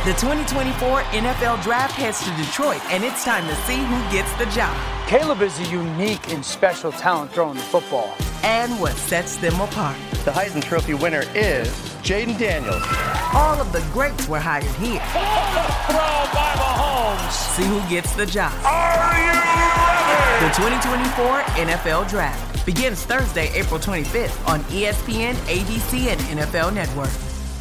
The 2024 NFL Draft heads to Detroit, and it's time to see who gets the job. Caleb is a unique and special talent throwing the football. And what sets them apart. The Heisman Trophy winner is Jaden Daniels. All of the greats were hired here. Throw by Mahomes. See who gets the job. Are you ready? The 2024 NFL Draft begins Thursday, April 25th on ESPN, ABC, and NFL Network.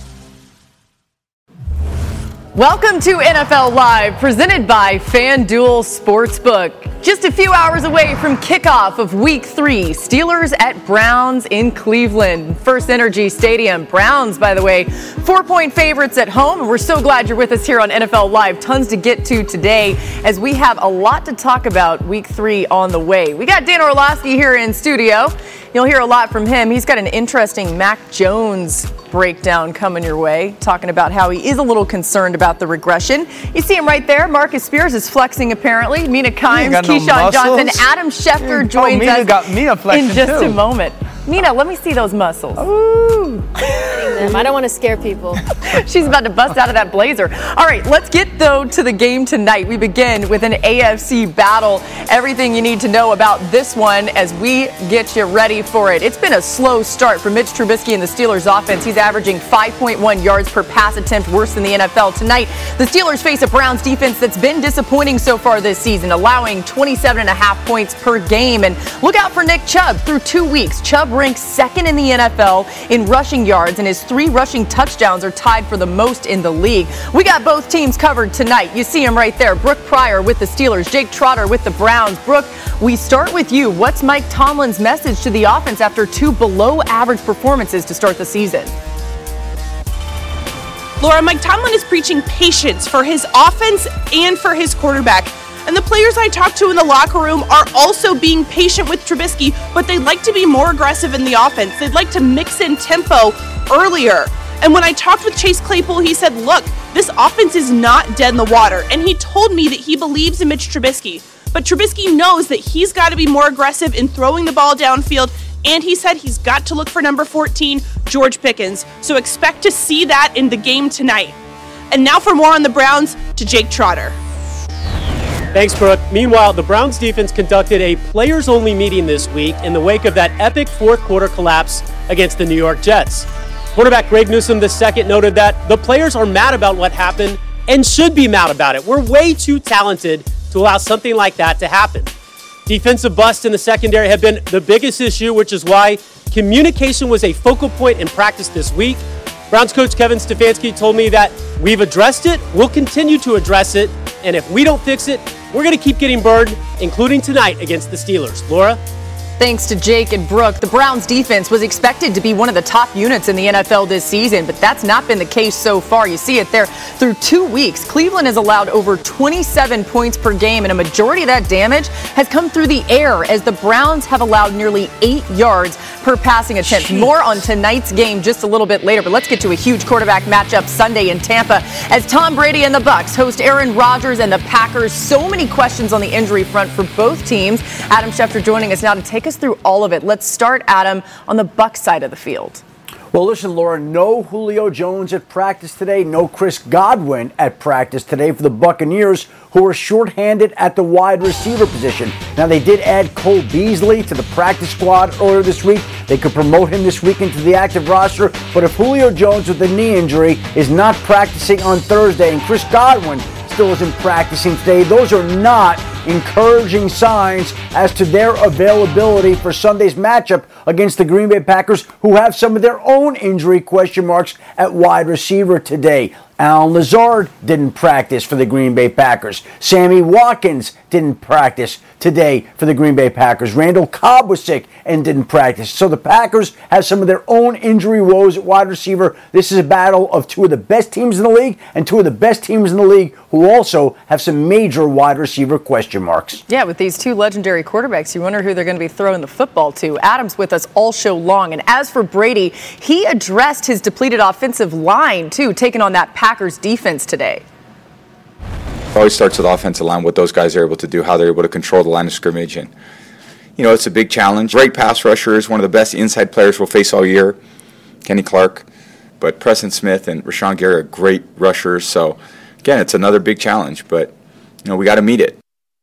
Welcome to NFL Live, presented by FanDuel Sportsbook. Just a few hours away from kickoff of Week 3, Steelers at Browns in Cleveland. First Energy Stadium. Browns, by the way, 4-point favorites at home. We're so glad you're with us here on NFL Live. Tons to get to today as we have a lot to talk about Week 3 on the way. We got Dan Orlovsky here in studio. You'll hear a lot from him. He's got an interesting Mac Jones breakdown coming your way, talking about how he is a little concerned about the regression. You see him right there. Marcus Spears is flexing apparently. Mina Kimes, Keyshawn Johnson, Adam Schefter joins us in just a moment. Mina, let me see those muscles. Ooh. I don't want to scare people. She's about to bust out of that blazer. All right, let's get, though, to the game tonight. We begin with an AFC battle. Everything you need to know about this one as we get you ready for it. It's been a slow start for Mitch Trubisky and the Steelers offense. He's averaging 5.1 yards per pass attempt, worse than the NFL. Tonight, the Steelers face a Browns defense that's been disappointing so far this season, allowing 27.5 points per game. And look out for Nick Chubb. Through 2 weeks, Chubb ranks second in the NFL in rushing yards, and his 3 rushing touchdowns are tied for the most in the league. We got both teams covered tonight. You see him right there. Brooke Pryor with the Steelers, Jake Trotter with the Browns. Brooke, we start with you. What's Mike Tomlin's message to the offense after 2 below-average performances to start the season? Laura, Mike Tomlin is preaching patience for his offense and for his quarterback. And the players I talked to in the locker room are also being patient with Trubisky, but they'd like to be more aggressive in the offense. They'd like to mix in tempo earlier. And when I talked with Chase Claypool, he said, look, this offense is not dead in the water. And he told me that he believes in Mitch Trubisky. But Trubisky knows that he's got to be more aggressive in throwing the ball downfield. And he said he's got to look for number 14, George Pickens. So expect to see that in the game tonight. And now for more on the Browns, to Jake Trotter. Thanks, Brooke. Meanwhile, the Browns defense conducted a players-only meeting this week in the wake of that epic fourth-quarter collapse against the New York Jets. Quarterback Greg Newsome II noted that the players are mad about what happened and should be mad about it. We're way too talented to allow something like that to happen. Defensive busts in the secondary have been the biggest issue, which is why communication was a focal point in practice this week. Browns coach Kevin Stefanski told me that we've addressed it, we'll continue to address it, and if we don't fix it, we're going to keep getting burned, including tonight against the Steelers. Laura? Thanks to Jake and Brooke, the Browns defense was expected to be one of the top units in the NFL this season, but that's not been the case so far. You see it there. Through 2 weeks, Cleveland has allowed over 27 points per game, and a majority of that damage has come through the air as the Browns have allowed nearly 8 yards per passing attempt. Jeez. More on tonight's game just a little bit later, but let's get to a huge quarterback matchup Sunday in Tampa as Tom Brady and the Bucs host Aaron Rodgers and the Packers. So many questions on the injury front for both teams. Adam Schefter joining us now to take us through all of it. Let's start, Adam, on the Bucs side of the field. Well, listen, Laura, no Julio Jones at practice today, no Chris Godwin at practice today for the Buccaneers, who are shorthanded at the wide receiver position. Now, they did add Cole Beasley to the practice squad earlier this week. They could promote him this week into the active roster, but if Julio Jones with a knee injury is not practicing on Thursday and Chris Godwin still isn't practicing today, those are not encouraging signs as to their availability for Sunday's matchup against the Green Bay Packers, who have some of their own injury question marks at wide receiver today. Allen Lazard didn't practice for the Green Bay Packers. Sammy Watkins didn't practice today for the Green Bay Packers. Randall Cobb was sick and didn't practice. So the Packers have some of their own injury woes at wide receiver. This is a battle of 2 of the best teams in the league and 2 of the best teams in the league who also have some major wide receiver question marks. Yeah, with these 2 legendary quarterbacks, you wonder who they're going to be throwing the football to. Adam's with us all show long. And as for Brady, he addressed his depleted offensive line, too, taking on that Packers defense today. It always starts with offensive line, what those guys are able to do, how they're able to control the line of scrimmage. And, you know, it's a big challenge. Great pass rushers, one of the best inside players we'll face all year, Kenny Clark. But Preston Smith and Rashawn Gary are great rushers. So again, it's another big challenge, but we got to meet it.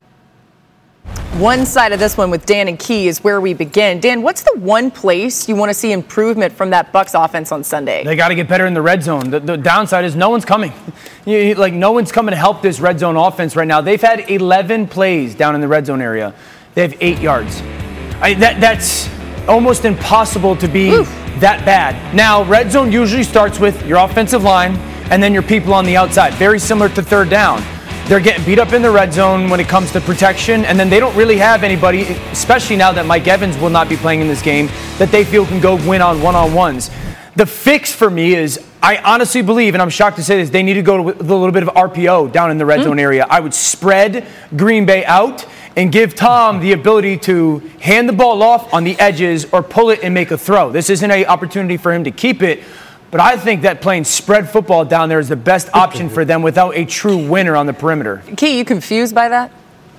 One side of this one with Dan and Key is where we begin. Dan, what's the one place you want to see improvement from that Bucs offense on Sunday? They got to get better in the red zone. The downside is no one's coming. No one's coming to help this red zone offense right now. They've had 11 plays down in the red zone area. They have 8 yards. That's almost impossible to be that bad. Now, red zone usually starts with your offensive line and then your people on the outside. Very similar to third down. They're getting beat up in the red zone when it comes to protection, and then they don't really have anybody, especially now that Mike Evans will not be playing in this game, that they feel can go win on one-on-ones. The fix for me is, I honestly believe, and I'm shocked to say this, they need to go with a little bit of RPO down in the red zone area. I would spread Green Bay out and give Tom the ability to hand the ball off on the edges or pull it and make a throw. This isn't an opportunity for him to keep it, but I think that playing spread football down there is the best option for them without a true winner on the perimeter. Key, you confused by that?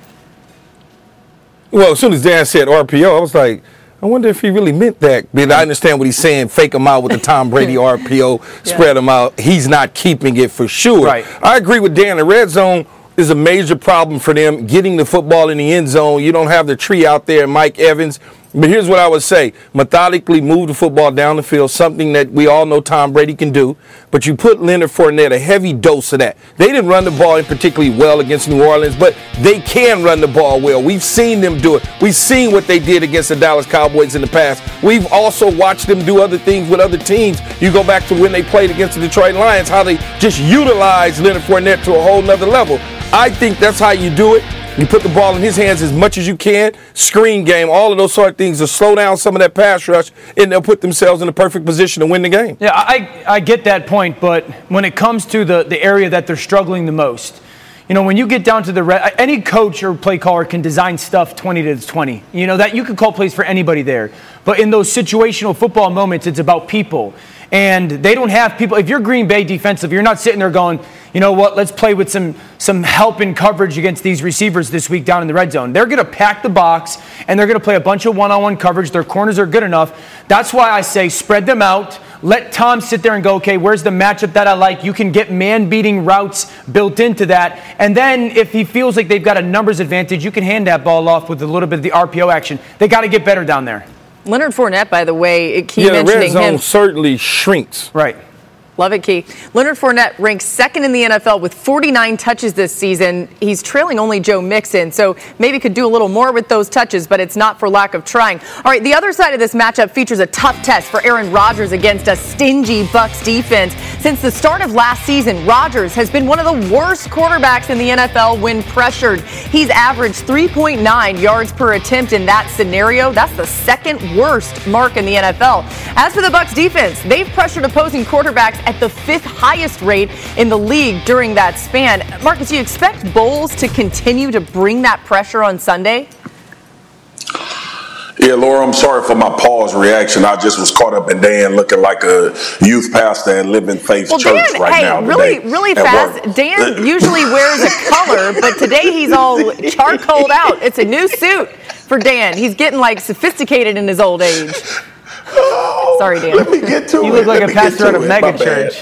Well, as soon as Dan said RPO, I was like, I wonder if he really meant that. But I understand what he's saying, fake him out with the Tom Brady RPO, spread him out. He's not keeping it for sure. Right. I agree with Dan. The red zone is a major problem for them, getting the football in the end zone. You don't have the tree out there, Mike Evans. But here's what I would say. Methodically move the football down the field, something that we all know Tom Brady can do. But you put Leonard Fournette, a heavy dose of that. They didn't run the ball in particularly well against New Orleans, but they can run the ball well. We've seen them do it. We've seen what they did against the Dallas Cowboys in the past. We've also watched them do other things with other teams. You go back to when they played against the Detroit Lions, how they just utilized Leonard Fournette to a whole nother level. I think that's how you do it. You put the ball in his hands as much as you can, screen game, all of those sort of things to slow down some of that pass rush, and they'll put themselves in the perfect position to win the game. Yeah, I get that point, but when it comes to the area that they're struggling the most, when you get down to any coach or play caller can design stuff 20 to 20. That you can call plays for anybody there. But in those situational football moments, it's about people. And they don't have people. If you're Green Bay defensive, you're not sitting there going, you know what, let's play with some help in coverage against these receivers this week down in the red zone. They're going to pack the box, and they're going to play a bunch of one-on-one coverage. Their corners are good enough. That's why I say spread them out. Let Tom sit there and go, okay, where's the matchup that I like? You can get man-beating routes built into that. And then if he feels like they've got a numbers advantage, you can hand that ball off with a little bit of the RPO action. They got to get better down there. Leonard Fournette, by the way, Key the mentioning red zone him. certainly shrinks. Right. Love it, Key. Leonard Fournette ranks second in the NFL with 49 touches this season. He's trailing only Joe Mixon, so maybe could do a little more with those touches, but it's not for lack of trying. All right, the other side of this matchup features a tough test for Aaron Rodgers against a stingy Bucs defense. Since the start of last season, Rodgers has been one of the worst quarterbacks in the NFL when pressured. He's averaged 3.9 yards per attempt in that scenario. That's the second worst mark in the NFL. As for the Bucs defense, they've pressured opposing quarterbacks at the 5th highest rate in the league during that span. Marcus, do you expect Bowles to continue to bring that pressure on Sunday? Yeah, Laura, I'm sorry for my pause reaction. I just was caught up in Dan looking like a youth pastor at Living Faith Church Dan, right now. Really fast. Work. Dan usually wears a color, but today he's all charcoaled out. It's a new suit for Dan. He's getting sophisticated in his old age. Oh, sorry, Dan. Let me get to it. You look like a pastor at a mega church.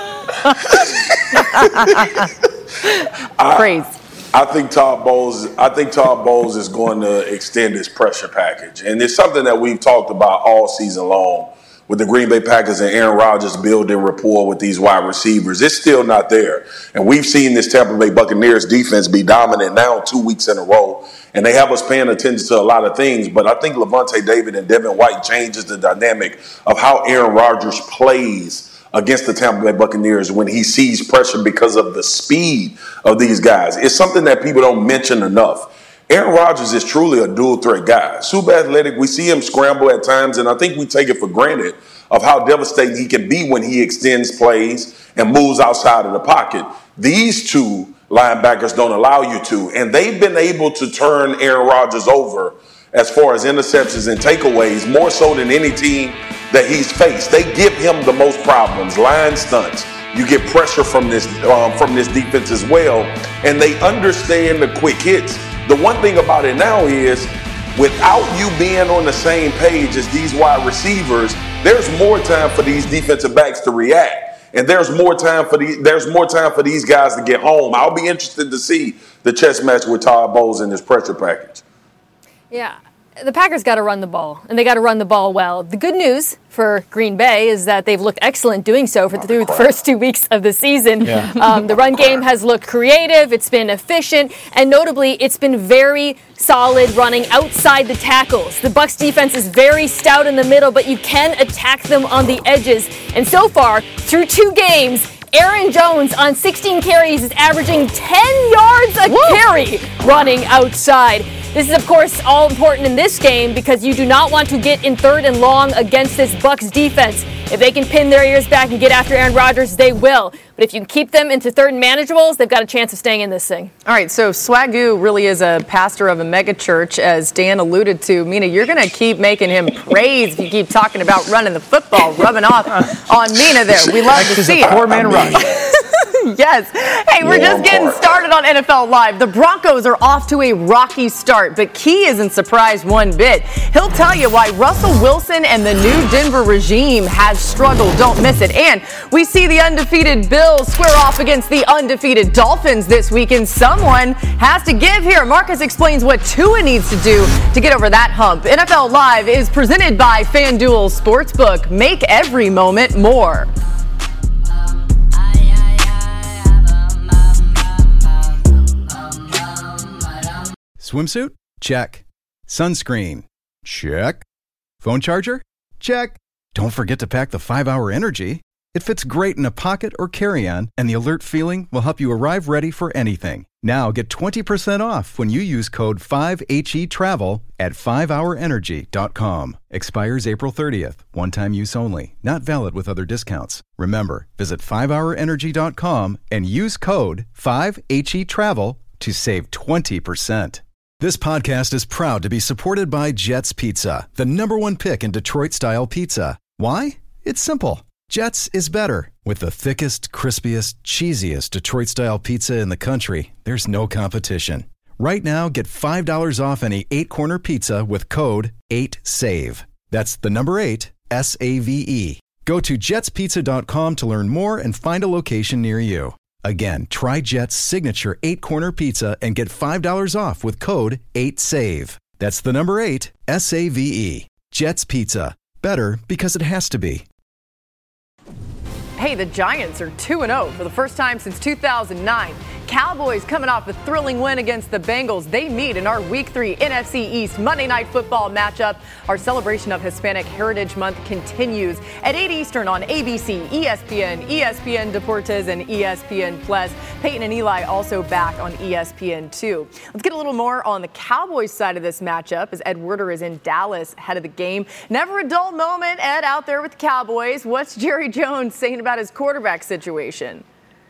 Praise. I think Todd Bowles is going to extend his pressure package. And it's something that we've talked about all season long with the Green Bay Packers and Aaron Rodgers building rapport with these wide receivers. It's still not there. And we've seen this Tampa Bay Buccaneers defense be dominant now 2 weeks in a row. And they have us paying attention to a lot of things. But I think Levante David and Devin White changes the dynamic of how Aaron Rodgers plays against the Tampa Bay Buccaneers when he sees pressure because of the speed of these guys. It's something that people don't mention enough. Aaron Rodgers is truly a dual threat guy. Super athletic. We see him scramble at times, and I think we take it for granted of how devastating he can be when he extends plays and moves outside of the pocket. These two linebackers don't allow you to, and they've been able to turn Aaron Rodgers over as far as interceptions and takeaways, more so than any team that he's faced. They give him the most problems, line stunts. You get pressure from this defense as well, and they understand the quick hits. The one thing about it now is, without you being on the same page as these wide receivers, there's more time for these defensive backs to react. and there's more time for these guys to get home. I'll be interested to see the chess match with Todd Bowles in this pressure package. Yeah. The Packers got to run the ball, and they got to run the ball well. The good news for Green Bay is that they've looked excellent doing so through the first 2 weeks of the season. Yeah. The run game has looked creative, it's been efficient, and notably, it's been very solid running outside the tackles. The Bucs defense is very stout in the middle, but you can attack them on the edges. And so far, through 2 games, Aaron Jones on 16 carries is averaging 10 yards a carry running outside. This is, of course, all important in this game because you do not want to get in 3rd and long against this Bucs defense. If they can pin their ears back and get after Aaron Rodgers, they will. But if you can keep them into 3rd and manageables, they've got a chance of staying in this thing. All right, so Swagoo really is a pastor of a mega church, as Dan alluded to. Mina, you're going to keep making him praise if you keep talking about running the football, rubbing off on Mina there. We love to see it. Four-man rush. Yes. Hey, we're just getting started on NFL Live. The Broncos are off to a rocky start, but Key isn't surprised one bit. He'll tell you why Russell Wilson and the new Denver regime has struggled. Don't miss it. And we see the undefeated Bills square off against the undefeated Dolphins this week, and someone has to give here. Marcus explains what Tua needs to do to get over that hump. NFL Live is presented by FanDuel Sportsbook. Make every moment more. Swimsuit? Check. Sunscreen? Check. Phone charger? Check. Don't forget to pack the 5-Hour Energy. It fits great in a pocket or carry-on, and the alert feeling will help you arrive ready for anything. Now get 20% off when you use code 5HETRAVEL at 5hourenergy.com. Expires April 30th. One-time use only. Not valid with other discounts. Remember, visit 5hourenergy.com and use code 5HETRAVEL to save 20%. This podcast is proud to be supported by Jets Pizza, the #1 pick in Detroit-style pizza. Why? It's simple. Jets is better. With the thickest, crispiest, cheesiest Detroit-style pizza in the country, there's no competition. Right now, get $5 off any 8-corner pizza with code 8SAVE. That's the number 8, SAVE. Go to jetspizza.com to learn more and find a location near you. Again, try Jet's signature 8-corner pizza and get $5 off with code 8SAVE. That's the number 8, SAVE. Jet's Pizza. Better because it has to be. Hey, the Giants are 2-0 for the first time since 2009. Cowboys coming off a thrilling win against the Bengals. They meet in our Week 3 NFC East Monday Night Football matchup. Our celebration of Hispanic Heritage Month continues at 8 Eastern on ABC, ESPN, ESPN Deportes, and ESPN Plus. Peyton and Eli also back on ESPN2. Let's get a little more on the Cowboys side of this matchup as Ed Werder is in Dallas ahead of the game. Never a dull moment, Ed, out there with the Cowboys. What's Jerry Jones saying about his quarterback situation?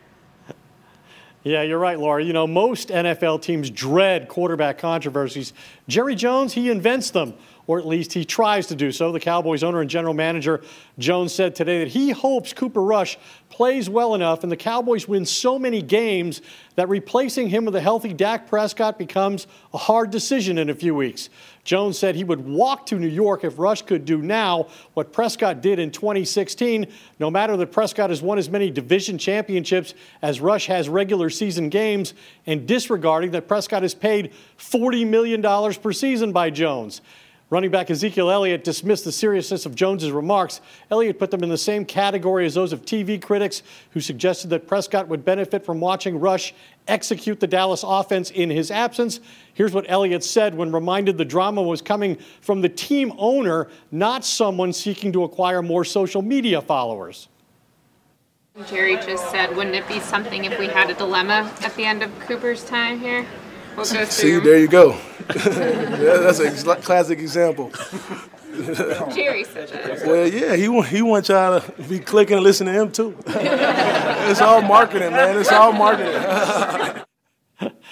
Yeah, you're right, Laura. You know, most NFL teams dread quarterback controversies. Jerry Jones, he invents them, or at least he tries to do so. The Cowboys owner and general manager Jones said today that he hopes Cooper Rush plays well enough and the Cowboys win so many games that replacing him with a healthy Dak Prescott becomes a hard decision in a few weeks. Jones said he would walk to New York if Rush could do now what Prescott did in 2016. No matter that Prescott has won as many division championships as Rush has regular season games, and disregarding that Prescott is paid $40 million per season by Jones. Running back Ezekiel Elliott dismissed the seriousness of Jones's remarks. Elliott put them in the same category as those of TV critics who suggested that Prescott would benefit from watching Rush execute the Dallas offense in his absence. Here's what Elliott said when reminded the drama was coming from the team owner, not someone seeking to acquire more social media followers. Jerry just said, wouldn't it be something if we had a dilemma at the end of Cooper's time here? We'll go through. See, there you go. Yeah, that's a classic example. Jerry said that. Well, yeah, he wants y'all to be clicking and listening to him, too. It's all marketing, man. It's all marketing.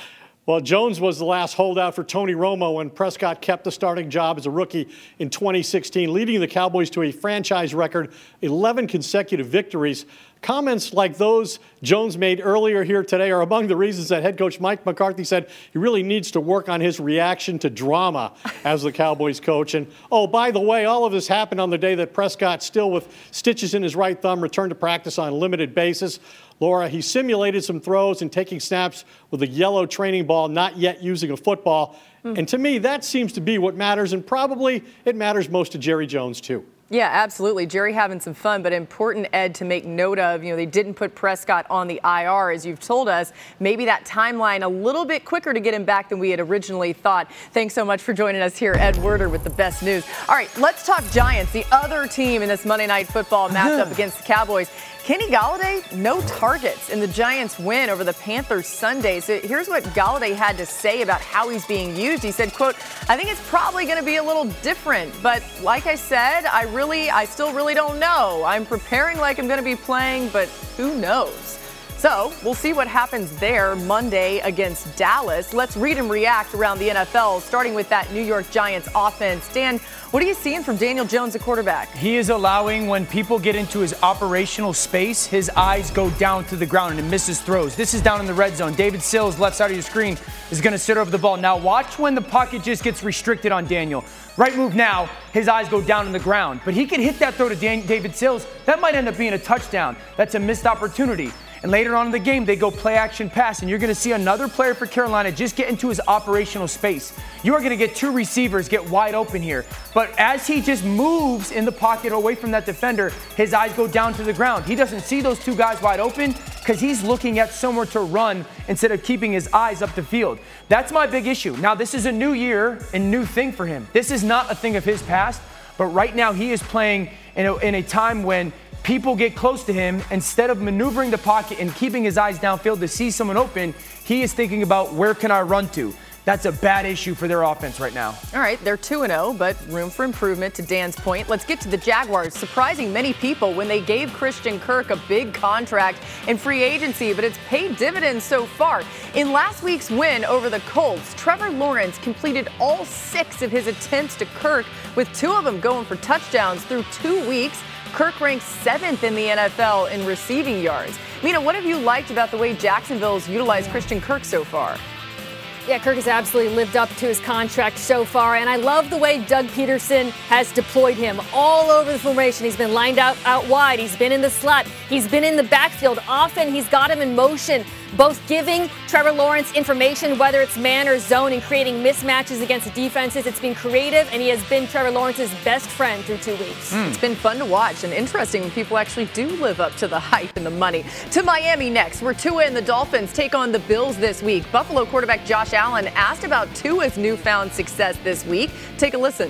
Well, Jones was the last holdout for Tony Romo when Prescott kept the starting job as a rookie in 2016, leading the Cowboys to a franchise record 11 consecutive victories. Comments like those Jones made earlier here today are among the reasons that head coach Mike McCarthy said he really needs to work on his reaction to drama as the Cowboys coach. And, oh, by the way, all of this happened on the day that Prescott, still with stitches in his right thumb, returned to practice on a limited basis. Laura, he simulated some throws and taking snaps with a yellow training ball, not yet using a football. And to me, that seems to be what matters, and probably it matters most to Jerry Jones, too. Yeah, absolutely. Jerry having some fun, but important, Ed, to make note of. They didn't put Prescott on the IR, as you've told us. Maybe that timeline a little bit quicker to get him back than we had originally thought. Thanks so much for joining us here, Ed Werder, with the best news. All right, let's talk Giants, the other team in this Monday Night Football matchup against the Cowboys. Kenny Golladay, no targets in the Giants' win over the Panthers Sunday. So here's what Golladay had to say about how he's being used. He said, quote, "I think it's probably going to be a little different, but like I said, I still really don't know. I'm preparing like I'm going to be playing, but who knows?" So we'll see what happens there Monday against Dallas. Let's read and react around the NFL, starting with that New York Giants offense. Dan, what are you seeing from Daniel Jones, at quarterback? He is allowing, when people get into his operational space, his eyes go down to the ground and misses throws. This is down in the red zone. David Sills, left side of your screen, is going to sit over the ball. Now watch when the pocket just gets restricted on Daniel. Right move now, his eyes go down on the ground. But he can hit that throw to David Sills. That might end up being a touchdown. That's a missed opportunity. And later on in the game, they go play action pass, and you're going to see another player for Carolina just get into his operational space. You are going to get two receivers get wide open here. But as he just moves in the pocket away from that defender, his eyes go down to the ground. He doesn't see those two guys wide open because he's looking at somewhere to run instead of keeping his eyes up the field. That's my big issue. Now, this is a new year and new thing for him. This is not a thing of his past, but right now he is playing in a time when people get close to him. Instead of maneuvering the pocket and keeping his eyes downfield to see someone open, he is thinking about, where can I run to? That's a bad issue for their offense right now. All right, they're 2-0, but room for improvement, to Dan's point. Let's get to the Jaguars, surprising many people when they gave Christian Kirk a big contract in free agency, but it's paid dividends so far. In last week's win over the Colts, Trevor Lawrence completed all 6 of his attempts to Kirk, with 2 of them going for touchdowns through 2 weeks. Kirk ranks 7th in the NFL in receiving yards. Mina, what have you liked about the way Jacksonville's utilized Christian Kirk so far? Yeah, Kirk has absolutely lived up to his contract so far, and I love the way Doug Peterson has deployed him all over the formation. He's been lined out wide. He's been in the slot. He's been in the backfield. Often he's got him in motion, both giving Trevor Lawrence information, whether it's man or zone, and creating mismatches against the defenses. It's been creative, and he has been Trevor Lawrence's best friend through 2 weeks. It's been fun to watch and interesting when people actually do live up to the hype and the money. To Miami next, where Tua and the Dolphins take on the Bills this week. Buffalo quarterback Josh Allen asked about Tua's newfound success this week. Take a listen.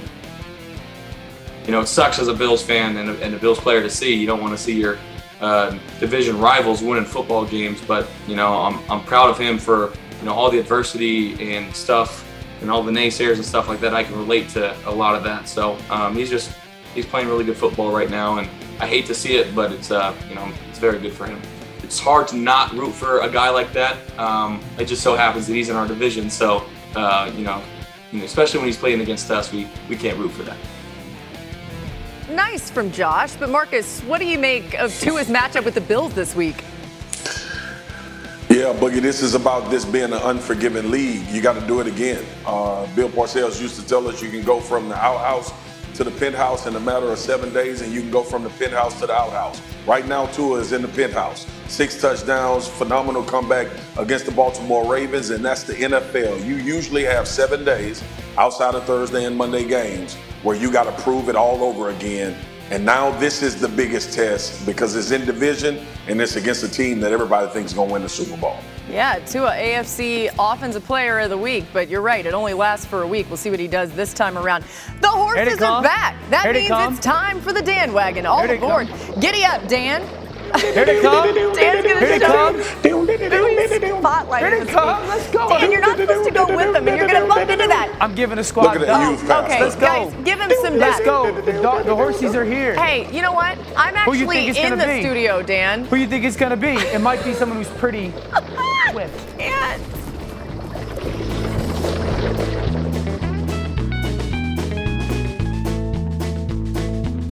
It sucks as a Bills fan and a Bills player to see. You don't want to see your division rivals winning football games, but I'm proud of him for all the adversity and stuff and all the naysayers and stuff like that. I can relate to a lot of that. So he's playing really good football right now, and I hate to see it, but it's it's very good for him. It's hard to not root for a guy like that. It just so happens that he's in our division, so especially when he's playing against us, we can't root for that. Nice from Josh, but Marcus, what do you make of Tua's matchup with the Bills this week? Yeah, Boogie, this is about this being an unforgiving league. You got to do it again. Bill Parcells used to tell us you can go from the outhouse to the penthouse in a matter of 7 days, and you can go from the penthouse to the outhouse. Right now, Tua is in the penthouse. 6 touchdowns, phenomenal comeback against the Baltimore Ravens, and that's the NFL. You usually have 7 days outside of Thursday and Monday games where you got to prove it all over again. And now this is the biggest test because it's in division and it's against a team that everybody thinks is going to win the Super Bowl. Yeah, Tua, AFC Offensive Player of the Week, but you're right, it only lasts for a week. We'll see what he does this time around. The horses are back. That means it's time for the Dan Wagon. All aboard. Giddy up, Dan. Here they come. Dan's going to show who's spotlight. Here they come. Let's go. Dan, you're not supposed to go with them, and you're going to bump into that. I'm giving a squad. Look at that youth pass. Okay, let's go. guys, give him some Let's go. The horses are here. Hey, you know what? I'm actually in the studio, Dan. Who you think it's going to be? It might be someone who's pretty swift. And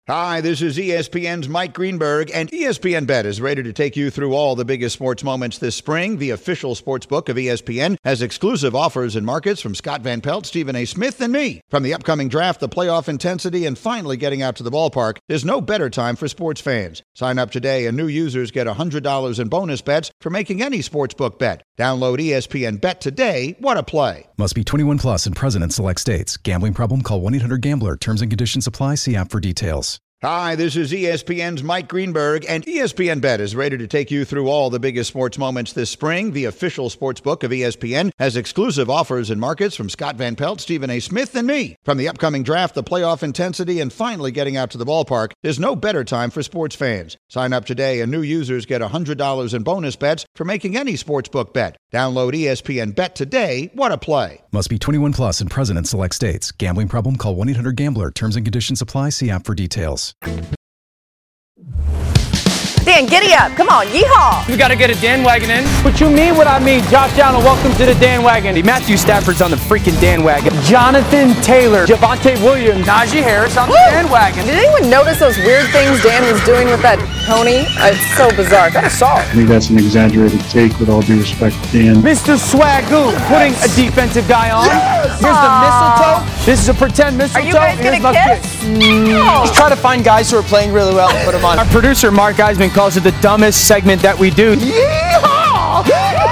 Hi, this is ESPN's Mike Greenberg, and ESPN Bet is ready to take you through all the biggest sports moments this spring. The official sports book of ESPN has exclusive offers and markets from Scott Van Pelt, Stephen A. Smith, and me. From the upcoming draft, the playoff intensity, and finally getting out to the ballpark, there's no better time for sports fans. Sign up today, and new users get $100 in bonus bets for making any sportsbook bet. Download ESPN Bet today. What a play. Must be 21 plus and present in select states. Gambling problem? Call 1-800-GAMBLER. Terms and conditions apply. See app for details. Hi, this is ESPN's Mike Greenberg, and ESPN Bet is ready to take you through all the biggest sports moments this spring. The official sports book of ESPN has exclusive offers and markets from Scott Van Pelt, Stephen A. Smith, and me. From the upcoming draft, the playoff intensity, and finally getting out to the ballpark, there's no better time for sports fans. Sign up today, and new users get $100 in bonus bets for making any sportsbook bet. Download ESPN Bet today. What a play. Must be 21 plus and present in select states. Gambling problem? Call 1-800-GAMBLER. Terms and conditions apply. See app for details. Dan, giddy up. Come on, yeehaw. We got to get a Dan Wagon in. What you mean what I mean? Josh Allen, welcome to the Dan Wagon. Matthew Stafford's on the freaking Dan Wagon. Jonathan Taylor, Javonte Williams, Najee Harris on the Dan Wagon. Did anyone notice those weird things Dan was doing with that pony? It's so bizarre. Kind of saw it. I think that's an exaggerated take with all due respect to Dan. Mr. Swagoo putting a defensive guy on. Yes! Here's the mistletoe. This is a pretend mistletoe. Are you guys going to kiss? No. Just try to find guys who are playing really well and put them on. Our producer, Mark Eisman, calls it the dumbest segment that we do. Yeehaw!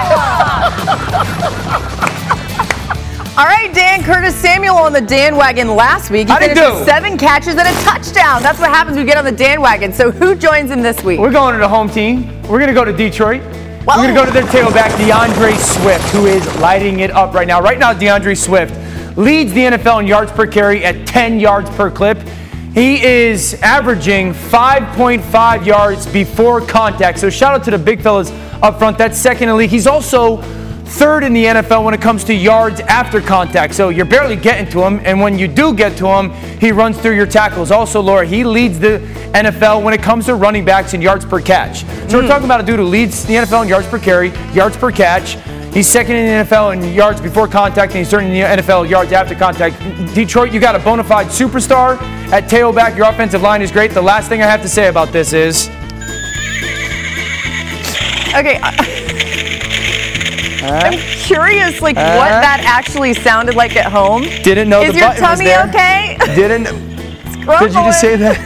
All right, Dan, Curtis Samuel on the Dan Wagon last week. He finished with 7 catches and a touchdown. That's what happens when we get on the Dan Wagon. So who joins him this week? We're going to the home team. We're going to go to Detroit. We're going to go to their tailback, DeAndre Swift, who is lighting it up right now. Right now, DeAndre Swift leads the NFL in yards per carry at 10 yards per clip. He is averaging 5.5 yards before contact. So shout out to the big fellas up front. That's second in the league. He's also third in the NFL when it comes to yards after contact. So you're barely getting to him. And when you do get to him, he runs through your tackles. Also, Laura, he leads the NFL when it comes to running backs and yards per catch. So we're talking about a dude who leads the NFL in yards per carry, yards per catch. He's second in the NFL in yards before contact, and he's third in the NFL yards after contact. Detroit, you got a bona fide superstar at tailback. Your offensive line is great. The last thing I have to say about this is... Okay. I'm curious, what that actually sounded like at home. Didn't know is the your button was there. Is your tummy okay? Didn't... Did you just say that?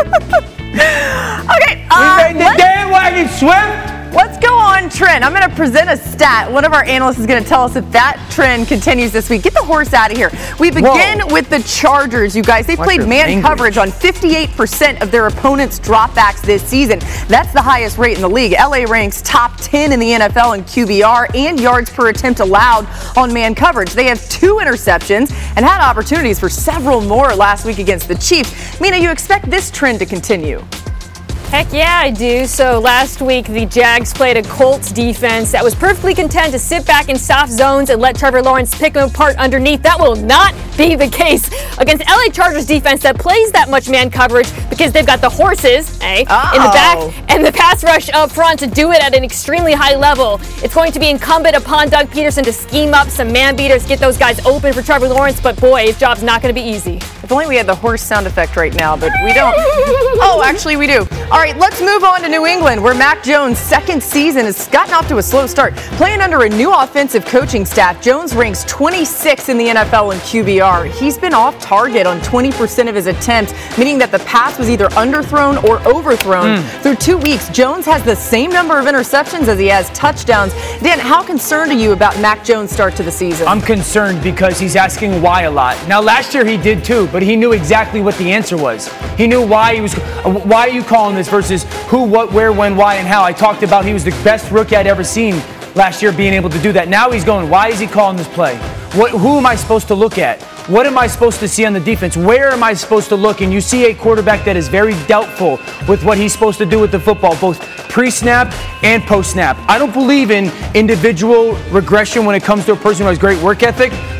Okay. We made the Dan Wagon Swift. Let's go on trend. I'm going to present a stat. One of our analysts is going to tell us if that trend continues this week. Get the horse out of here. We begin with the Chargers, you guys. They played man coverage on 58% of their opponents' dropbacks this season. That's the highest rate in the league. LA ranks top 10 in the NFL in QBR and yards per attempt allowed on man coverage. They have 2 interceptions and had opportunities for several more last week against the Chiefs. Mina, you expect this trend to continue? Heck yeah, I do. So last week, the Jags played a Colts defense that was perfectly content to sit back in soft zones and let Trevor Lawrence pick them apart underneath. That will not be the case against LA Chargers defense that plays that much man coverage because they've got the horses in the back and the pass rush up front to do it at an extremely high level. It's going to be incumbent upon Doug Peterson to scheme up some man beaters, get those guys open for Trevor Lawrence, but boy, his job's not going to be easy. If only we had the horse sound effect right now, but we don't. Oh, actually we do. All right, let's move on to New England, where Mac Jones' second season has gotten off to a slow start. Playing under a new offensive coaching staff, Jones ranks 26th in the NFL in QBR. He's been off target on 20% of his attempts, meaning that the pass was either underthrown or overthrown. Through 2 weeks, Jones has the same number of interceptions as he has touchdowns. Dan, how concerned are you about Mac Jones' start to the season? I'm concerned because he's asking why a lot. Now, last year he did too, but he knew exactly what the answer was. He knew why he was. Why are you calling this versus who, what, where, when, why, and how. I talked about he was the best rookie I'd ever seen last year being able to do that. Now he's going, why is he calling this play? Who am I supposed to look at? What am I supposed to see on the defense? Where am I supposed to look? And you see a quarterback that is very doubtful with what he's supposed to do with the football, both pre-snap and post-snap. I don't believe in individual regression when it comes to a person who has great work ethic,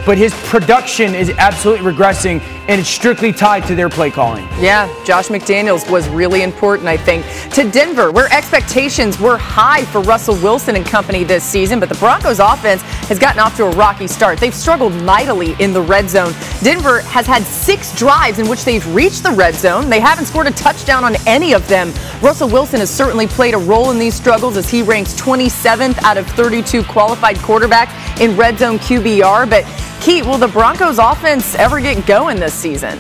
but his production is absolutely regressing, and it's strictly tied to their play calling. Yeah, Josh McDaniels was really important, I think. To Denver, where expectations were high for Russell Wilson and company this season, but the Broncos offense has gotten off to a rocky start. They've struggled mightily in the red zone. Denver has had 6 drives in which they've reached the red zone. They haven't scored a touchdown on any of them. Russell Wilson has certainly played a role in these struggles as he ranks 27th out of 32 qualified quarterbacks in red zone QBR. But Keith, will the Broncos offense ever get going this season?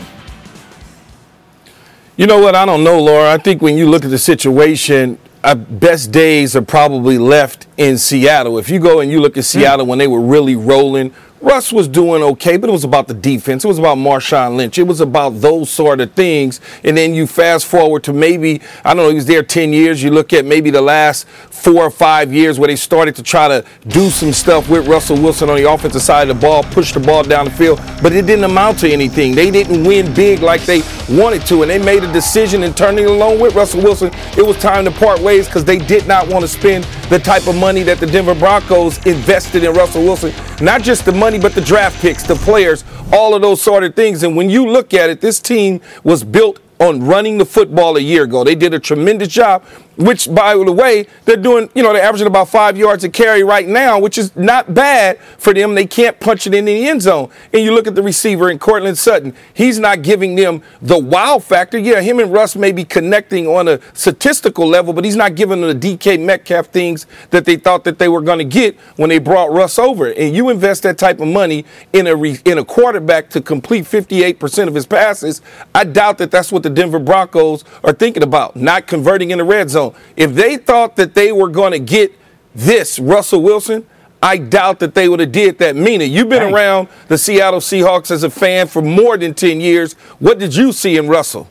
You know what? I don't know, Laura. I think when you look at the situation, our best days are probably left in Seattle. If you go and you look at Seattle when they were really rolling, Russ was doing okay, but it was about the defense. It was about Marshawn Lynch. It was about those sort of things. And then you fast forward to maybe, I don't know, he was there 10 years. You look at maybe the last 4 or 5 years where they started to try to do some stuff with Russell Wilson on the offensive side of the ball, push the ball down the field, but it didn't amount to anything. They didn't win big like they wanted to, and they made a decision in turning along with Russell Wilson. It was time to part ways because they did not want to spend the type of money that the Denver Broncos invested in Russell Wilson. Not just the money, but the draft picks, the players, all of those sort of things. And when you look at it, this team was built on running the football a year ago. They did a tremendous job, which, by the way, they're doing, they're averaging about 5 yards a carry right now, which is not bad for them. They can't punch it in the end zone. And you look at the receiver in Courtland Sutton. He's not giving them the wow factor. Yeah, him and Russ may be connecting on a statistical level, but he's not giving them the DK Metcalf things that they thought that they were going to get when they brought Russ over. And you invest that type of money in a quarterback to complete 58% of his passes, I doubt that that's what the Denver Broncos are thinking about, not converting in the red zone. If they thought that they were going to get this Russell Wilson, I doubt that they would have did that. Mina, you've been around the Seattle Seahawks as a fan for more than 10 years. What did you see in Russell?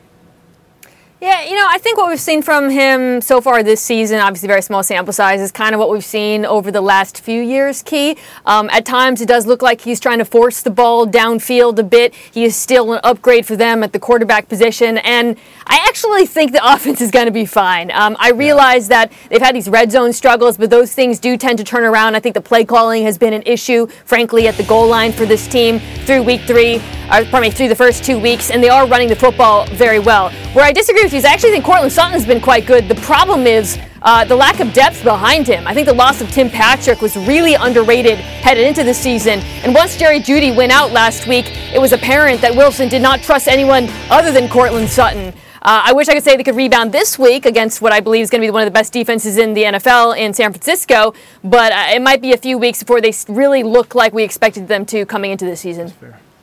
Yeah, I think what we've seen from him so far this season, obviously very small sample size, is kind of what we've seen over the last few years, Key. At times it does look like he's trying to force the ball downfield a bit. He is still an upgrade for them at the quarterback position, and I actually think the offense is going to be fine. I realize that they've had these red zone struggles, but those things do tend to turn around. I think the play calling has been an issue, frankly, at the goal line for this team through through the first 2 weeks, and they are running the football very well. Where I disagree with you is I actually think Courtland Sutton has been quite good. The problem is the lack of depth behind him. I think the loss of Tim Patrick was really underrated headed into the season. And once Jerry Jeudy went out last week, it was apparent that Wilson did not trust anyone other than Courtland Sutton. I wish I could say they could rebound this week against what I believe is going to be one of the best defenses in the NFL in San Francisco, but it might be a few weeks before they really look like we expected them to coming into the season.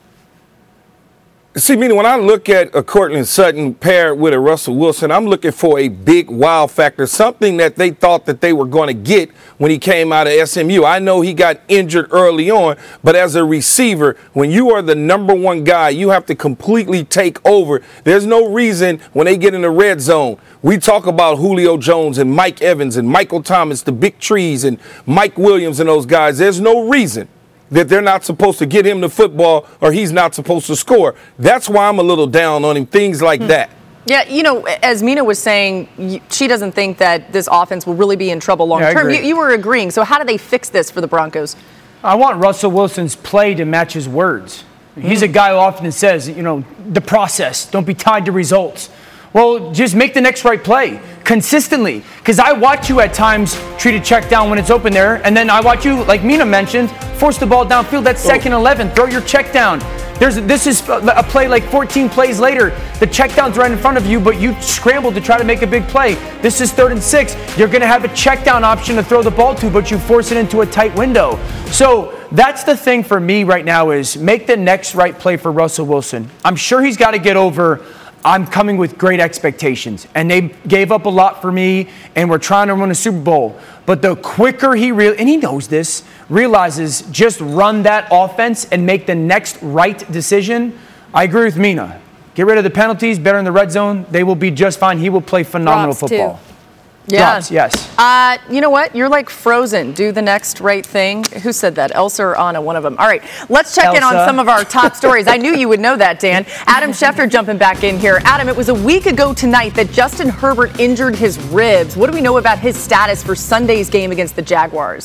See, meaning when I look at a Courtland Sutton paired with a Russell Wilson, I'm looking for a big wow factor, something that they thought that they were going to get when he came out of SMU. I know he got injured early on, but as a receiver, when you are the number one guy, you have to completely take over. There's no reason when they get in the red zone. We talk about Julio Jones and Mike Evans and Michael Thomas, the big trees, and Mike Williams and those guys. There's no reason that they're not supposed to get him the football or he's not supposed to score. That's why I'm a little down on him, things like that. Yeah, as Mina was saying, she doesn't think that this offense will really be in trouble long term. You were agreeing. So how do they fix this for the Broncos? I want Russell Wilson's play to match his words. He's a guy who often says, the process, don't be tied to results. Well, just make the next right play consistently. Because I watch you at times treat a check down when it's open there, and then I watch you, like Mina mentioned, force the ball downfield. That's 2nd and 11. Throw your check down. This is a play like 14 plays later. The check down's right in front of you, but you scrambled to try to make a big play. This is 3rd and 6. You're going to have a check down option to throw the ball to, but you force it into a tight window. So that's the thing for me right now is make the next right play for Russell Wilson. I'm sure he's got to get over I'm coming with great expectations, and they gave up a lot for me, and we're trying to win a Super Bowl. But the quicker and he knows this, realizes just run that offense and make the next right decision. I agree with Mina. Get rid of the penalties, better in the red zone. They will be just fine. He will play phenomenal football. Too. Yeah. Drops, yes. You know what? You're like Frozen. Do the next right thing. Who said that? Elsa or Anna? One of them. All right. Let's check in on some of our top stories. I knew you would know that, Dan. Adam Schefter jumping back in here. Adam, it was a week ago tonight that Justin Herbert injured his ribs. What do we know about his status for Sunday's game against the Jaguars?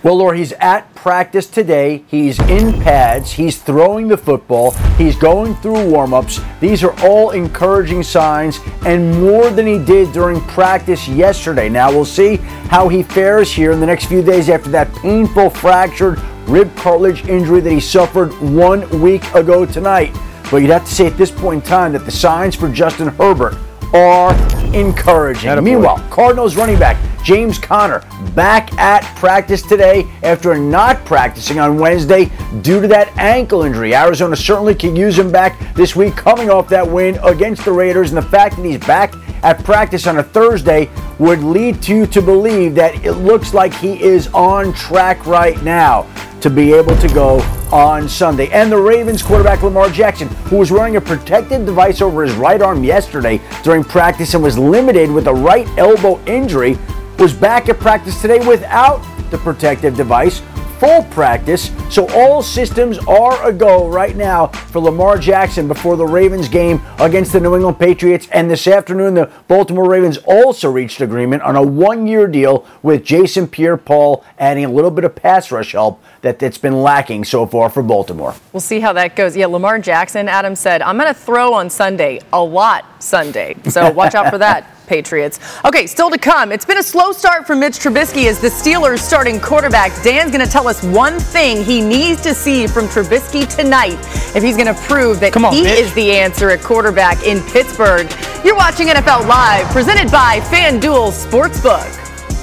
Well, Laura, he's at practice today. He's in pads. He's throwing the football. He's going through warm-ups. These are all encouraging signs and more than he did during practice yesterday. Now, we'll see how he fares here in the next few days after that painful fractured rib cartilage injury that he suffered 1 week ago tonight. But you'd have to say at this point in time that the signs for Justin Herbert are encouraging. Meanwhile, Cardinals running back James Conner back at practice today after not practicing on Wednesday due to that ankle injury. Arizona certainly can use him back this week coming off that win against the Raiders, and the fact that he's back at practice on a Thursday would lead you to believe that it looks like he is on track right now to be able to go on Sunday. And the Ravens quarterback Lamar Jackson, who was wearing a protective device over his right arm yesterday during practice and was limited with a right elbow injury, was back at practice today without the protective device, full practice. So all systems are a go right now for Lamar Jackson before the Ravens game against the New England Patriots. And this afternoon, the Baltimore Ravens also reached agreement on a 1-year deal with Jason Pierre-Paul, adding a little bit of pass rush help that's been lacking so far for Baltimore. We'll see how that goes. Yeah, Lamar Jackson, Adam said, I'm going to throw on Sunday, a lot Sunday. So watch out for that, Patriots. Okay, still to come. It's been a slow start for Mitch Trubisky as the Steelers starting quarterback. Dan's going to tell us one thing he needs to see from Trubisky tonight if he's going to prove that he is the answer at quarterback in Pittsburgh. You're watching NFL Live, presented by FanDuel Sportsbook.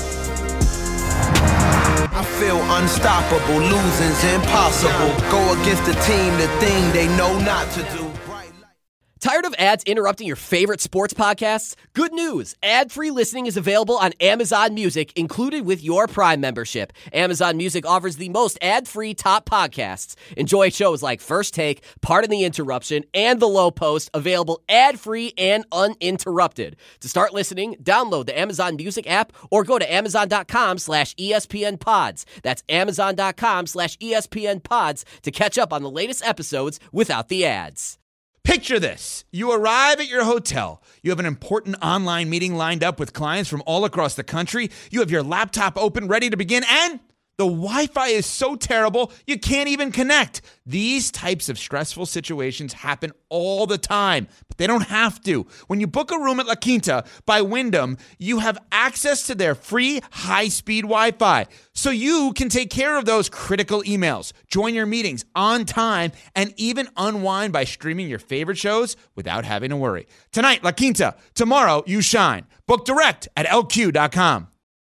I feel unstoppable, losing's impossible. Go against the team, the thing they know not to do. Tired of ads interrupting your favorite sports podcasts? Good news! Ad-free listening is available on Amazon Music, included with your Prime membership. Amazon Music offers the most ad-free top podcasts. Enjoy shows like First Take, Pardon the Interruption, and The Low Post, available ad-free and uninterrupted. To start listening, download the Amazon Music app or go to amazon.com/ESPN Pods. That's amazon.com/ESPN Pods to catch up on the latest episodes without the ads. Picture this. You arrive at your hotel. You have an important online meeting lined up with clients from all across the country. You have your laptop open, ready to begin, and the Wi-Fi is so terrible, you can't even connect. These types of stressful situations happen all the time, but they don't have to. When you book a room at La Quinta by Wyndham, you have access to their free high-speed Wi-Fi, so you can take care of those critical emails, join your meetings on time, and even unwind by streaming your favorite shows without having to worry. Tonight, La Quinta. Tomorrow, you shine. Book direct at LQ.com.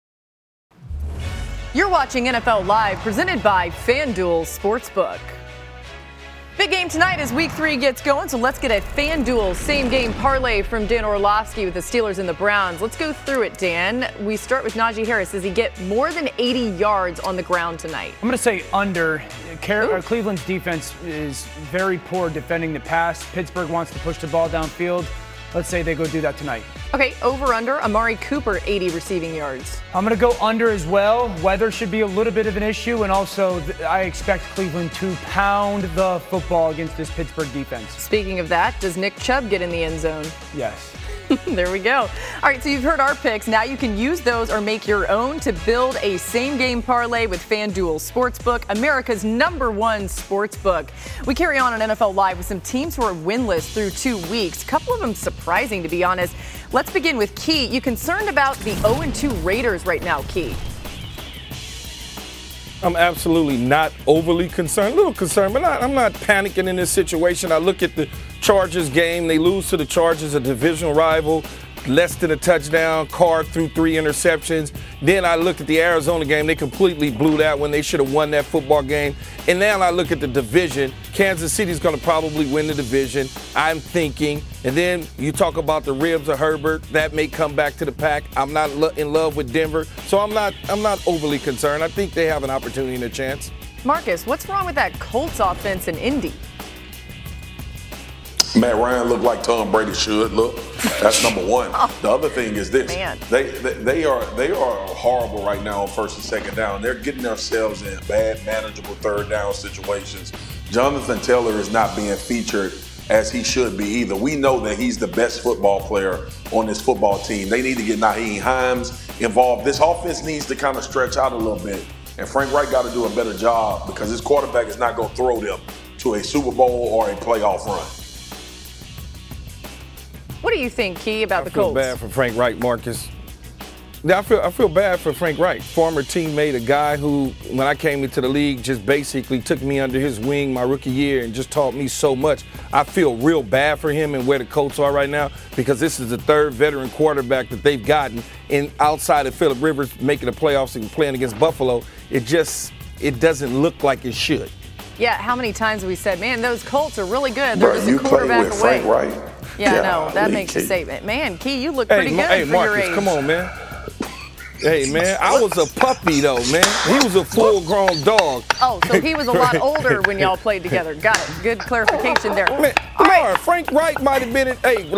You're watching NFL Live, presented by FanDuel Sportsbook. Big game tonight as Week 3 gets going, so let's get a FanDuel same-game parlay from Dan Orlovsky with the Steelers and the Browns. Let's go through it, Dan. We start with Najee Harris. Does he get more than 80 yards on the ground tonight? I'm going to say under. Cleveland's defense is very poor defending the pass. Pittsburgh wants to push the ball downfield. Let's say they go do that tonight. Okay, over-under, Amari Cooper, 80 receiving yards. I'm going to go under as well. Weather should be a little bit of an issue, and also I expect Cleveland to pound the football against this Pittsburgh defense. Speaking of that, does Nick Chubb get in the end zone? Yes. There we go. All right, so you've heard our picks. Now you can use those or make your own to build a same-game parlay with FanDuel Sportsbook, America's #1 sportsbook. We carry on NFL Live with some teams who are winless through 2 weeks. A couple of them surprising, to be honest. Let's begin with Key. You concerned about the 0-2 Raiders right now, Key? I'm absolutely not overly concerned. A little concerned, but I'm not panicking in this situation. I look at the Chargers game. They lose to the Chargers, a divisional rival, less than a touchdown. Carr threw 3 interceptions. Then I look at the Arizona game. They completely blew that one. They should have won that football game. And now I look at the division. Kansas City's going to probably win the division, I'm thinking. And then you talk about the ribs of Herbert. That may come back to the pack. I'm not in love with Denver. So I'm not overly concerned. I think they have an opportunity and a chance. Marcus, what's wrong with that Colts offense in Indy? Matt Ryan looked like Tom Brady should look. That's number one. The other thing is this: they are horrible right now on first and second down. They're getting themselves in bad, manageable third down situations. Jonathan Taylor is not being featured as he should be either. We know that he's the best football player on this football team. They need to get Nyheim Hines involved. This offense needs to kind of stretch out a little bit And Frank Reich got to do a better job because his quarterback is not going to throw them to a Super Bowl or a playoff run. What do you think, Key, about the Colts? I feel bad for Frank Reich, Marcus. I feel bad for Frank Reich, former teammate, a guy who, when I came into the league, just basically took me under his wing my rookie year and just taught me so much. I feel real bad for him and where the Colts are right now because this is the third veteran quarterback that they've gotten. And outside of Phillip Rivers making the playoffs and playing against Buffalo, it doesn't look like it should. Yeah, how many times have we said, man, those Colts are really good. They're just a quarterback away. Frank Reich. Yeah, no, that makes you say, man, Key, you look pretty good for Marcus, your age. Come on, man. Hey, man, I was a puppy, though, man. He was a full-grown dog. Oh, so he was a lot older when y'all played together. Got it. Good clarification there. Man, Frank Reich might have been in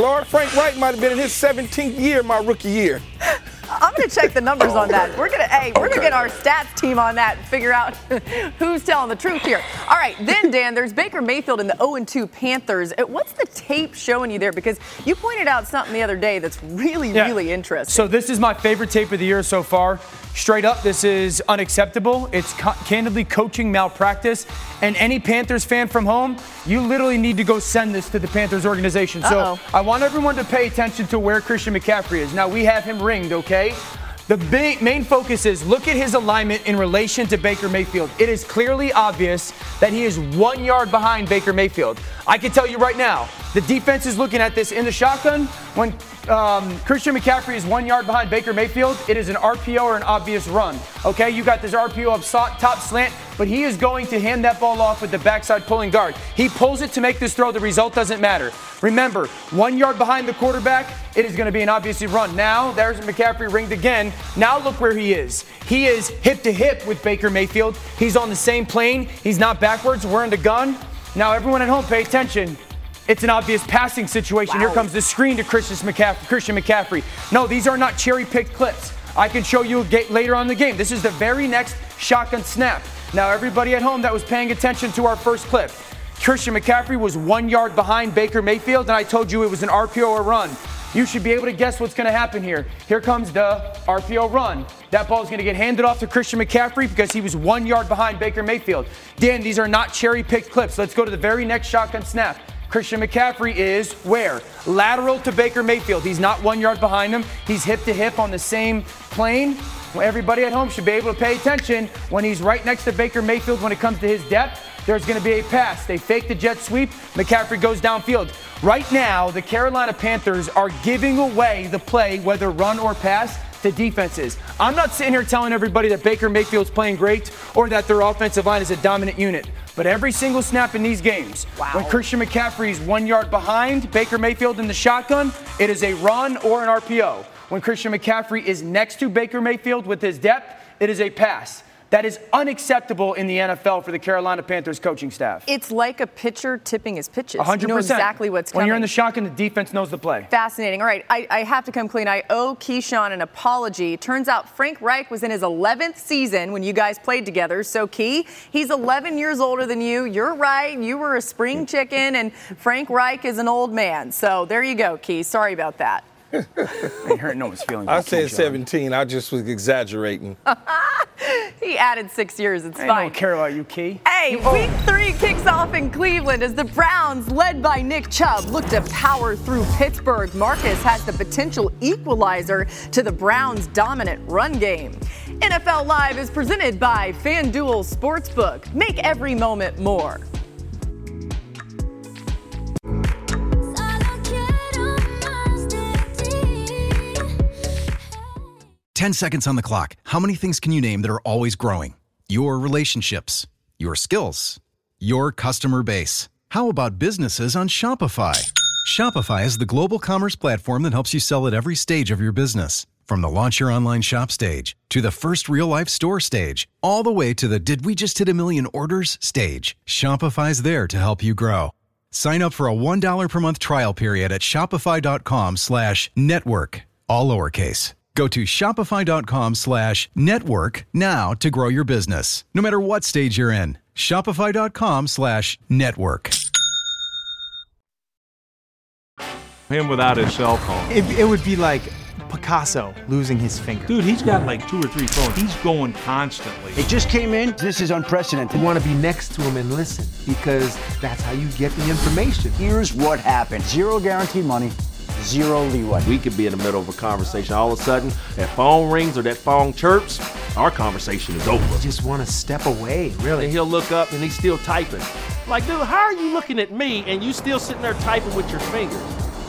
his 17th year my rookie year. I'm going to check the numbers on that. We're going to get our stats team on that and figure out who's telling the truth here. All right, then, Dan, there's Baker Mayfield and the 0-2 Panthers. What's the tape showing you there? Because you pointed out something the other day that's really interesting. So this is my favorite tape of the year so far. Straight up, this is unacceptable. It's candidly coaching malpractice. And any Panthers fan from home, you literally need to go send this to the Panthers organization. So I want everyone to pay attention to where Christian McCaffrey is. Now, we have him ringed, okay? The main focus is look at his alignment in relation to Baker Mayfield. It is clearly obvious that he is 1 yard behind Baker Mayfield. I can tell you right now, the defense is looking at this in the shotgun. When Christian McCaffrey is 1 yard behind Baker Mayfield, it is an RPO or an obvious run. Okay, you got this RPO up top slant, but he is going to hand that ball off with the backside pulling guard. He pulls it to make this throw. The result doesn't matter. Remember, 1 yard behind the quarterback, it is going to be an obviously run. Now, there's McCaffrey ringed again. Now look where he is. He is hip to hip with Baker Mayfield. He's on the same plane. He's not backwards. We're in the gun. Now, everyone at home, pay attention. It's an obvious passing situation. Wow. Here comes the screen to Christian McCaffrey. No, these are not cherry-picked clips. I can show you later on in the game. This is the very next shotgun snap. Now, everybody at home that was paying attention to our first clip, Christian McCaffrey was 1 yard behind Baker Mayfield, and I told you it was an RPO or run. You should be able to guess what's going to happen here. Here comes the RPO run. That ball is going to get handed off to Christian McCaffrey because he was 1 yard behind Baker Mayfield. Dan, these are not cherry-picked clips. Let's go to the very next shotgun snap. Christian McCaffrey is where? Lateral to Baker Mayfield. He's not 1 yard behind him. He's hip to hip on the same plane. Everybody at home should be able to pay attention when he's right next to Baker Mayfield when it comes to his depth. There's going to be a pass. They fake the jet sweep. McCaffrey goes downfield. Right now, the Carolina Panthers are giving away the play, whether run or pass, to defenses. I'm not sitting here telling everybody that Baker Mayfield's playing great or that their offensive line is a dominant unit. But every single snap in these games, when Christian McCaffrey is 1 yard behind Baker Mayfield in the shotgun, it is a run or an RPO. When Christian McCaffrey is next to Baker Mayfield with his depth, it is a pass. That is unacceptable in the NFL for the Carolina Panthers coaching staff. It's like a pitcher tipping his pitches. 100%. You know exactly what's coming. When you're in the shotgun, the defense knows the play. Fascinating. All right, I have to come clean. I owe Keyshawn an apology. Turns out Frank Reich was in his 11th season when you guys played together. So, Key, he's 11 years older than you. You're right. You were a spring chicken, and Frank Reich is an old man. So there you go, Key. Sorry about that. Ain't hurt no one's feelings. I said 17. I just was exaggerating. He added 6 years. It's fine. I don't care about you, Key. Hey, Week 3 kicks off in Cleveland as the Browns, led by Nick Chubb, look to power through Pittsburgh. Marcus has the potential equalizer to the Browns' dominant run game. NFL Live is presented by FanDuel Sportsbook. Make every moment more. 10 seconds on the clock. How many things can you name that are always growing? Your relationships, your skills, your customer base. How about businesses on Shopify? Shopify is the global commerce platform that helps you sell at every stage of your business. From the launch your online shop stage, to the first real-life store stage, all the way to the did we just hit a million orders stage. Shopify's there to help you grow. Sign up for a $1 per month trial period at shopify.com/network, all lowercase. Go to shopify.com/network now to grow your business, no matter what stage you're in. Shopify.com/network. Him without his cell phone. It would be like Picasso losing his finger. Dude, he's got like 2 or 3 phones. He's going constantly. It just came in. This is unprecedented. You want to be next to him and listen because that's how you get the information. Here's what happened. 0 guaranteed money, 0 leeway. We could be in the middle of a conversation. All of a sudden, that phone rings or that phone chirps, our conversation is over. You just want to step away, really. And he'll look up and he's still typing. Like, dude, how are you looking at me and you still sitting there typing with your fingers?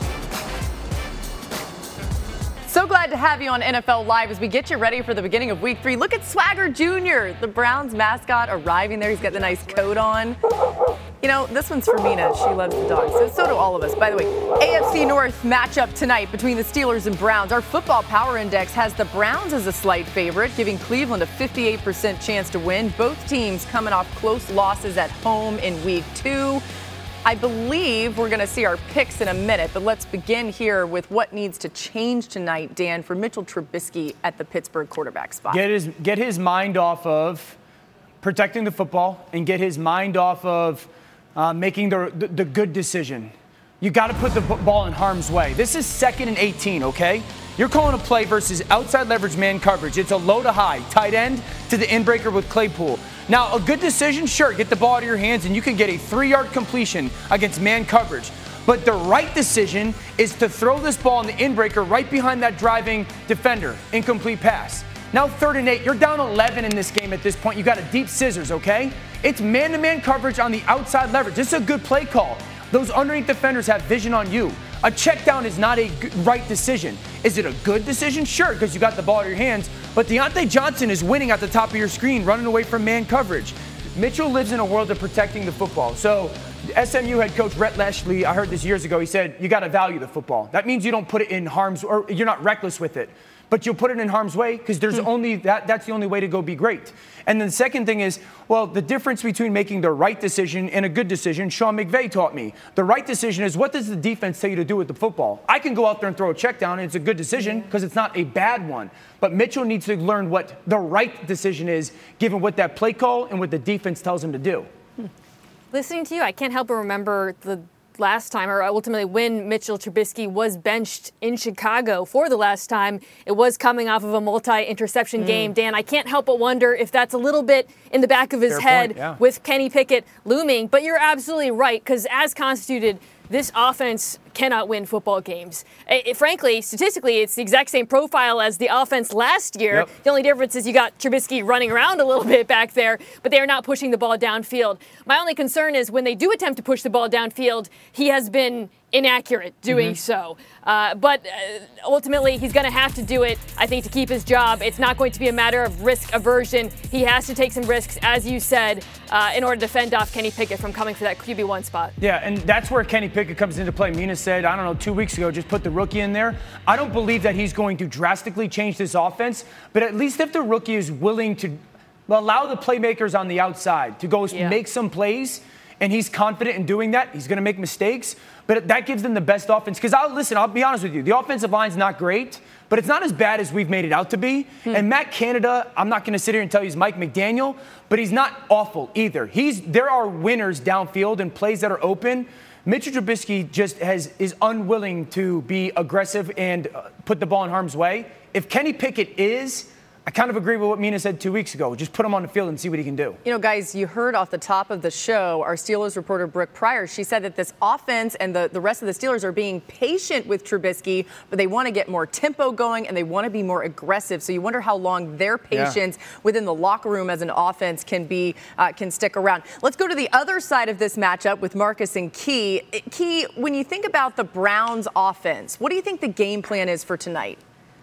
So glad to have you on NFL Live as we get you ready for the beginning of Week 3. Look at Swagger Jr., the Browns mascot, arriving there. He's got the nice coat on. You know, this one's for Mina. She loves the dogs. So do all of us. By the way, AFC North matchup tonight between the Steelers and Browns. Our football power index has the Browns as a slight favorite, giving Cleveland a 58% chance to win. Both teams coming off close losses at home in Week 2. I believe we're going to see our picks in a minute, but let's begin here with what needs to change tonight, Dan, for Mitchell Trubisky at the Pittsburgh quarterback spot. Get his mind off of protecting the football and get his mind off of making the good decision. You got to put the ball in harm's way. This is 2nd and 18, okay? You're calling a play versus outside leverage man coverage. It's a low to high, tight end to the inbreaker with Claypool. Now, a good decision, sure, get the ball out of your hands and you can get a 3-yard completion against man coverage. But the right decision is to throw this ball in the inbreaker right behind that driving defender. Incomplete pass. Now 3rd and 8. You're down 11 in this game at this point. You got a deep scissors, okay? It's man-to-man coverage on the outside leverage. This is a good play call. Those underneath defenders have vision on you. A check down is not a right decision. Is it a good decision? Sure, because you got the ball in your hands. But Deontay Johnson is winning at the top of your screen, running away from man coverage. Mitchell lives in a world of protecting the football. So SMU head coach Rhett Lashlee, I heard this years ago, he said, you got to value the football. That means you don't put it in harm's, or you're not reckless with it. But you'll put it in harm's way because there's only that's the only way to go be great. And then the second thing is, well, the difference between making the right decision and a good decision, Sean McVay taught me. The right decision is, what does the defense tell you to do with the football? I can go out there and throw a check down, and it's a good decision because it's not a bad one. But Mitchell needs to learn what the right decision is, given what that play call and what the defense tells him to do. Listening to you, I can't help but remember the last time, or ultimately when Mitchell Trubisky was benched in Chicago for the last time. It was coming off of a multi-interception game. Dan, I can't help but wonder if that's a little bit in the back of his head with Kenny Pickett looming. But you're absolutely right, because as constituted, this offense cannot win football games. Frankly, statistically, it's the exact same profile as the offense last year. Yep. The only difference is you got Trubisky running around a little bit back there, but they are not pushing the ball downfield. My only concern is when they do attempt to push the ball downfield, he has been inaccurate doing so. But ultimately, he's going to have to do it, I think, to keep his job. It's not going to be a matter of risk aversion. He has to take some risks, as you said, in order to fend off Kenny Pickett from coming for that QB1 spot. Yeah, and that's where Kenny Pickett comes into play. Mina said, I don't know, 2 weeks ago, just put the rookie in there. I don't believe that he's going to drastically change this offense, but at least if the rookie is willing to allow the playmakers on the outside to go make some plays, and he's confident in doing that, he's going to make mistakes, but that gives them the best offense. Because I'll be honest with you, the offensive line's not great, but it's not as bad as we've made it out to be. And Matt Canada, I'm not going to sit here and tell you he's Mike McDaniel, but he's not awful either. There are winners downfield and plays that are open. Mitchell Trubisky just is unwilling to be aggressive and put the ball in harm's way. If Kenny Pickett is, I kind of agree with what Mina said 2 weeks ago. Just put him on the field and see what he can do. You know, guys, you heard off the top of the show, our Steelers reporter Brooke Pryor, she said that this offense and the rest of the Steelers are being patient with Trubisky, but they want to get more tempo going and they want to be more aggressive. So you wonder how long their patience within the locker room as an offense can stick around. Let's go to the other side of this matchup with Marcus and Key. Key, when you think about the Browns offense, what do you think the game plan is for tonight?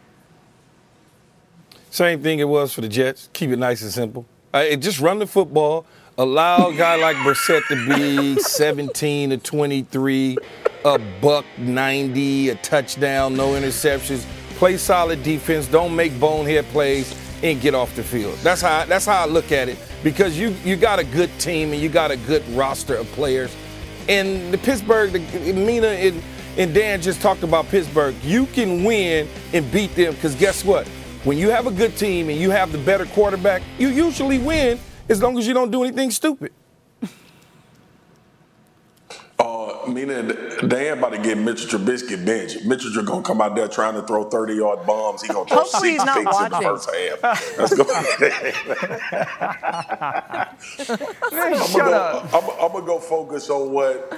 Same thing it was for the Jets. Keep it nice and simple. Just run the football. Allow a guy like Brissett to be 17 to 23, $190, a touchdown, no interceptions. Play solid defense. Don't make bonehead plays and get off the field. That's how I look at it, because you got a good team and you got a good roster of players. And the Pittsburgh, Mina and Dan just talked about Pittsburgh. You can win and beat them, because guess what? When you have a good team and you have the better quarterback, you usually win as long as you don't do anything stupid. Meaning Dan about to get Mitchell Trubisky benched. Mitchell going to come out there trying to throw 30-yard bombs. He's going to throw Hopefully 6 he's not picks in the watching. first half. Let's go. I'm gonna go focus on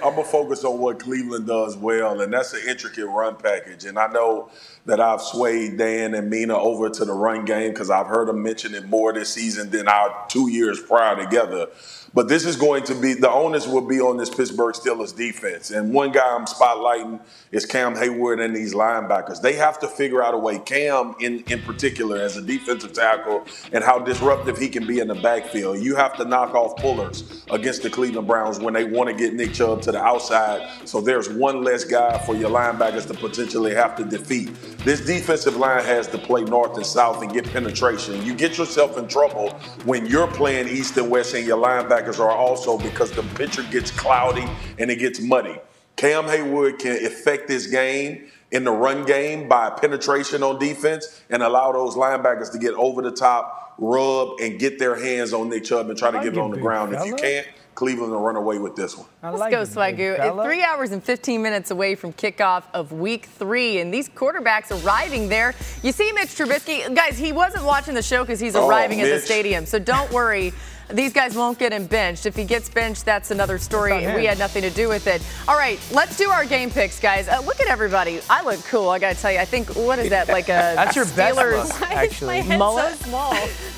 what Cleveland does well, and that's an intricate run package. And I know that I've swayed Dan and Mina over to the run game because I've heard them mention it more this season than our 2 years prior together. But this is going to be, the onus will be on this Pittsburgh Steelers defense. And one guy I'm spotlighting is Cam Hayward and these linebackers. They have to figure out a way, Cam in particular as a defensive tackle, and how disruptive he can be in the backfield. You have to knock off pullers against the Cleveland Browns when they want to get Nick Chubb to the outside. So there's one less guy for your linebackers to potentially have to defeat. This defensive line has to play north and south and get penetration. You get yourself in trouble when you're playing east and west and your linebackers are also, because the picture gets cloudy and it gets muddy. Cam Hayward can affect this game in the run game by penetration on defense and allow those linebackers to get over the top, rub, and get their hands on Nick Chubb and try to get him on the ground. If you can't, Cleveland will run away with this one. Let's go, Swagoo. It's 3 hours and 15 minutes away from kickoff of Week 3, and these quarterbacks arriving there. You see Mitch Trubisky. Guys, he wasn't watching the show because he's arriving at the stadium, so don't worry. These guys won't get him benched. If he gets benched, that's another story. We had nothing to do with it. All right, let's do our game picks, guys. Look at everybody. I look cool, I got to tell you. I think, what is that, like a That's your best Steelers look, actually. mullet? So small.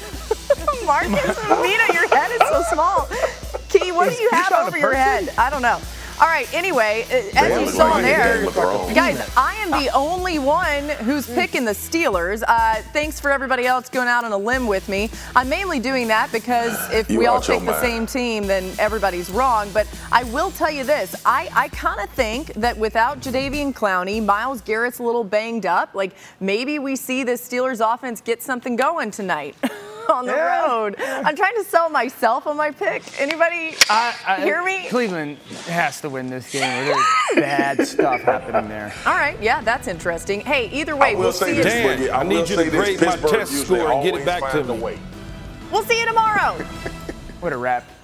Marcus, Mina, your head is so small. Key, what do you have over your head? I don't know. All right, anyway, as you saw there, guys, I am the only one who's picking the Steelers. Thanks for everybody else going out on a limb with me. I'm mainly doing that because if we all pick the same team, then everybody's wrong. But I will tell you this. I kind of think that without Jadeveon Clowney, Myles Garrett's a little banged up. Like, maybe we see the Steelers offense get something going tonight. On the road. I'm trying to sell myself on my pick. Anybody hear me? Cleveland has to win this game, or there's bad stuff happening there. All right, yeah, that's interesting. Hey, either way, we'll see you. Dan, I need you to grade my test score and get it back to me. We'll see you tomorrow. What a wrap.